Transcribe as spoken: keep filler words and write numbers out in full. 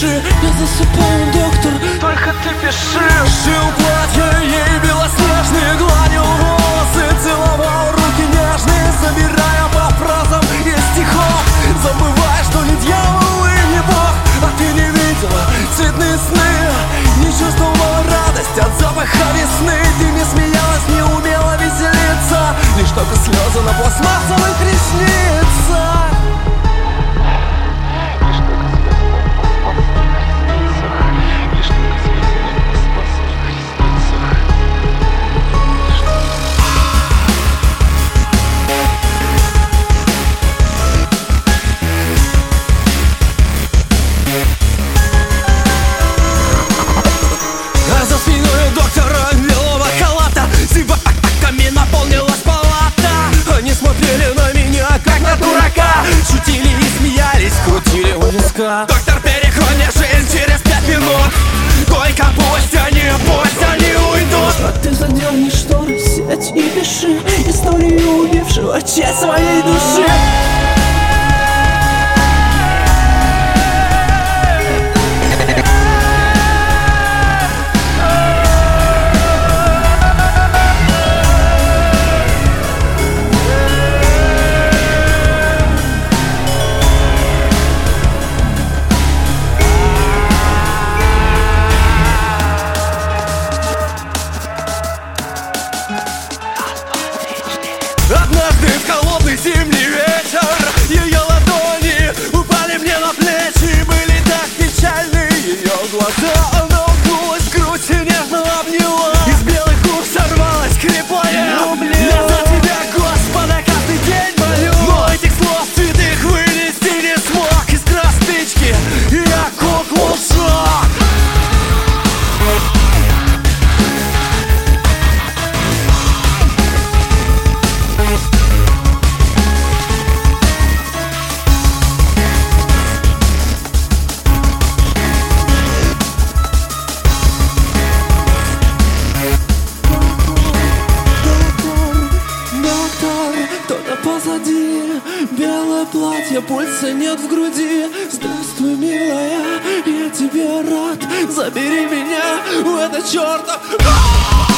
пиши. Я засыпаю, доктор, только ты пиши. Шил платье ей белоснежные, гладил волосы, целовал руки нежные, собирая по фразам из стихов. Забывай, что не дьявол и не бог, а ты не видела цветные сны, не чувствовала радость от запаха весны. Ты не смеялась, не умела веселиться, лишь только слезы на пластмассовых ресницах. Шутили и смеялись, крутили у виска. Доктор, переходи жизнь через пять минут. Только пусть они, пусть они уйдут. А ты задерни шторы, сядь и пиши историю убившего часть своей души. Однажды в холодный зимний вечер ее ладони упали мне на плечи. Были так печальны ее глаза. Она уткнулась в грудь и нежно обняла. Из белых губ сорвалась хриплая: я за тебя, Господа, каждый день молю. Но этих слов святых вынести не смог. Искра стычки, я куклу сжег. Позади белое платье, пульса нет в груди. Здравствуй, милая, я тебе рад. Забери меня в это чертов...